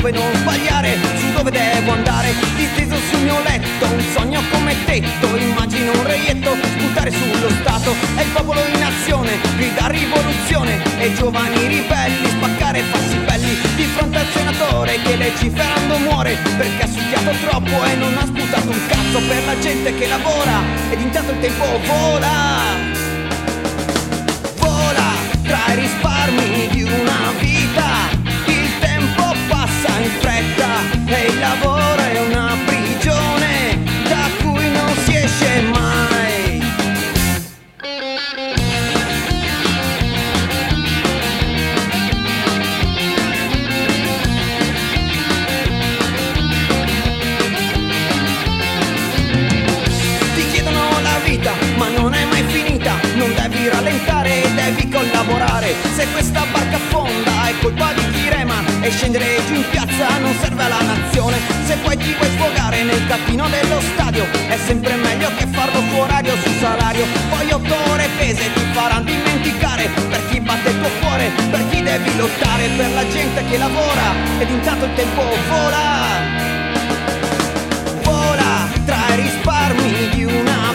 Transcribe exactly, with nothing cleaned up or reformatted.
dove non sbagliare, su dove devo andare. Disteso sul mio letto, un sogno come tetto, immagino un reietto sputare sullo Stato. È il popolo in azione, grida rivoluzione, e i giovani ribelli spaccare e farsi belli di fronte al senatore che legiferando muore perché ha succhiato troppo e non ha sputato un cazzo per la gente che lavora. Ed intanto il tempo vola, vola tra i risparmi di una vita. Il tempo passa in fretta e il lavoro è una prigione da cui non si esce mai. Ti chiedono la vita, ma non è mai finita. Non devi rallentare, devi collaborare. Se questa barca affonda è colpa di chi rema, e scendere giù in piazza non serve alla nazione. Se poi ti vuoi sfogare nel tappino dello stadio, è sempre meglio che farlo su orario, su salario. Poi otto ore pese ti faranno dimenticare per chi batte il tuo cuore, per chi devi lottare, per la gente che lavora. Ed intanto il tempo vola, vola tra i risparmi di una